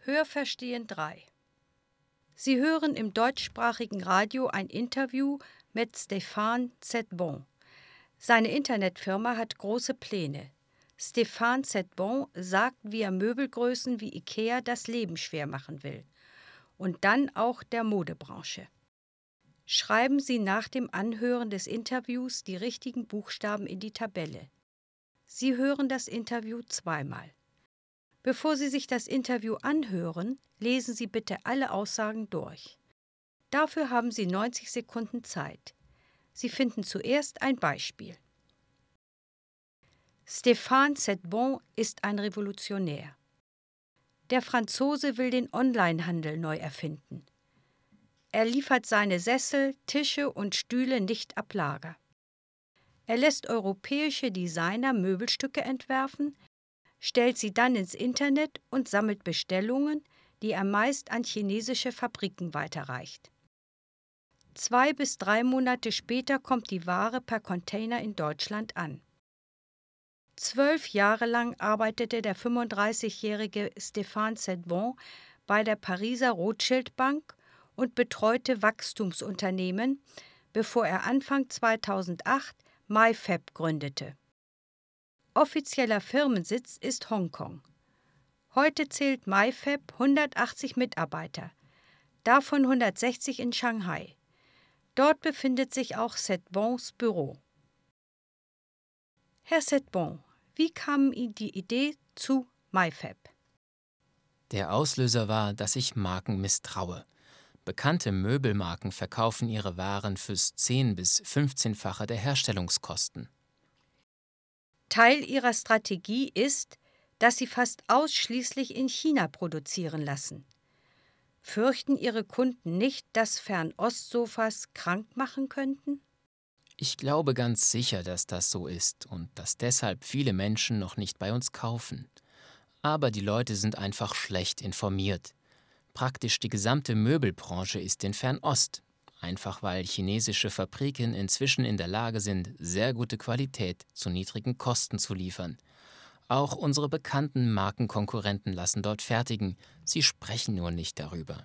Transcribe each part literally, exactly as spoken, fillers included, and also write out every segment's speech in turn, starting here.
Hörverstehen drei. Sie hören im deutschsprachigen Radio ein Interview mit Stéphane Zetbon. Seine Internetfirma hat große Pläne. Stéphane Zetbon sagt, wie er Möbelgrößen wie IKEA das Leben schwer machen will. Und dann auch der Modebranche. Schreiben Sie nach dem Anhören des Interviews die richtigen Buchstaben in die Tabelle. Sie hören das Interview zweimal. Bevor Sie sich das Interview anhören, lesen Sie bitte alle Aussagen durch. Dafür haben Sie neunzig Sekunden Zeit. Sie finden zuerst ein Beispiel. Stéphane Zetbon ist ein Revolutionär. Der Franzose will den Onlinehandel neu erfinden. Er liefert seine Sessel, Tische und Stühle nicht ab Lager. Er lässt europäische Designer Möbelstücke entwerfen, stellt sie dann ins Internet und sammelt Bestellungen, die er meist an chinesische Fabriken weiterreicht. Zwei bis drei Monate später kommt die Ware per Container in Deutschland an. Zwölf Jahre lang arbeitete der fünfunddreißigjährige Stéphane Zetbon bei der Pariser Rothschild Bank und betreute Wachstumsunternehmen, bevor er Anfang zweitausendacht MyFab gründete. Offizieller Firmensitz ist Hongkong. Heute zählt MyFab hundertachtzig Mitarbeiter, davon hundertsechzig in Shanghai. Dort befindet sich auch Zetbons Büro. Herr Zetbon, wie kam Ihnen die Idee zu MyFab? Der Auslöser war, dass ich Marken misstraue. Bekannte Möbelmarken verkaufen ihre Waren fürs zehn- bis fünfzehnfache der Herstellungskosten. Teil Ihrer Strategie ist, dass Sie fast ausschließlich in China produzieren lassen. Fürchten Ihre Kunden nicht, dass Fernost-Sofas krank machen könnten? Ich glaube ganz sicher, dass das so ist und dass deshalb viele Menschen noch nicht bei uns kaufen. Aber die Leute sind einfach schlecht informiert. Praktisch die gesamte Möbelbranche ist in Fernost, einfach weil chinesische Fabriken inzwischen in der Lage sind, sehr gute Qualität zu niedrigen Kosten zu liefern. Auch unsere bekannten Markenkonkurrenten lassen dort fertigen, sie sprechen nur nicht darüber.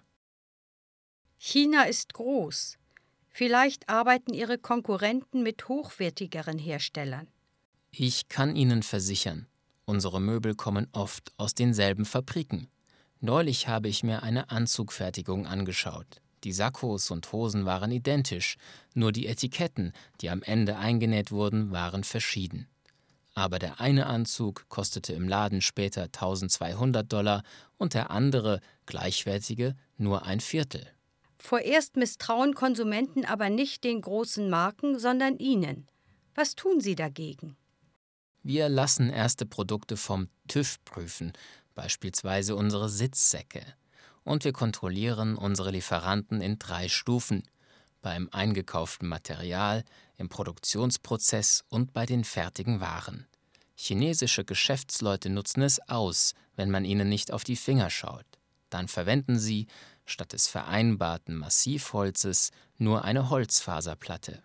China ist groß. Vielleicht arbeiten Ihre Konkurrenten mit hochwertigeren Herstellern. Ich kann Ihnen versichern, unsere Möbel kommen oft aus denselben Fabriken. Neulich habe ich mir eine Anzugfertigung angeschaut. Die Sakkos und Hosen waren identisch, nur die Etiketten, die am Ende eingenäht wurden, waren verschieden. Aber der eine Anzug kostete im Laden später eintausendzweihundert Dollar und der andere, gleichwertige, nur ein Viertel. Vorerst misstrauen Konsumenten aber nicht den großen Marken, sondern Ihnen. Was tun Sie dagegen? Wir lassen erste Produkte vom TÜV prüfen, beispielsweise unsere Sitzsäcke. Und wir kontrollieren unsere Lieferanten in drei Stufen: beim eingekauften Material, im Produktionsprozess und bei den fertigen Waren. Chinesische Geschäftsleute nutzen es aus, wenn man ihnen nicht auf die Finger schaut. Dann verwenden sie, statt des vereinbarten Massivholzes, nur eine Holzfaserplatte.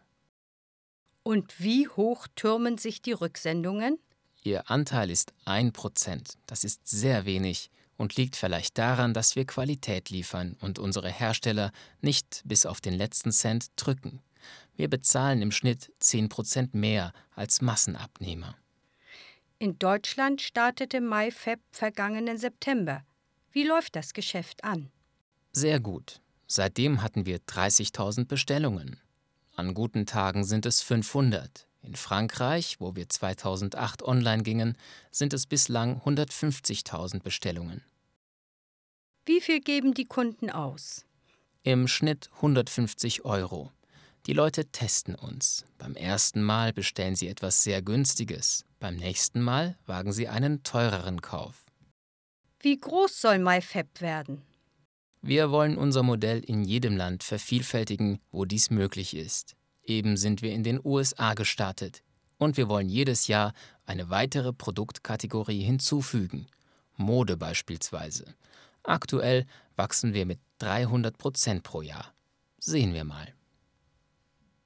Und wie hoch türmen sich die Rücksendungen? Ihr Anteil ist ein Prozent. Das ist sehr wenig und liegt vielleicht daran, dass wir Qualität liefern und unsere Hersteller nicht bis auf den letzten Cent drücken. Wir bezahlen im Schnitt zehn Prozent mehr als Massenabnehmer. In Deutschland startete MyFab vergangenen September. Wie läuft das Geschäft an? Sehr gut. Seitdem hatten wir dreißigtausend Bestellungen. An guten Tagen sind es fünfhundert. In Frankreich, wo wir zweitausendacht online gingen, sind es bislang hundertfünfzigtausend Bestellungen. Wie viel geben die Kunden aus? Im Schnitt hundertfünfzig Euro. Die Leute testen uns. Beim ersten Mal bestellen sie etwas sehr Günstiges. Beim nächsten Mal wagen sie einen teureren Kauf. Wie groß soll MyFab werden? Wir wollen unser Modell in jedem Land vervielfältigen, wo dies möglich ist. Eben sind wir in den U S A gestartet. Und wir wollen jedes Jahr eine weitere Produktkategorie hinzufügen. Mode beispielsweise. Aktuell wachsen wir mit dreihundert Prozent pro Jahr. Sehen wir mal.